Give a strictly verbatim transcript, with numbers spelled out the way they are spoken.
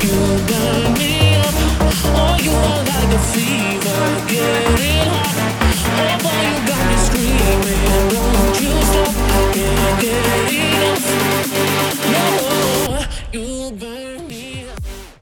You burn me up. Oh, you are like a fever, yeah.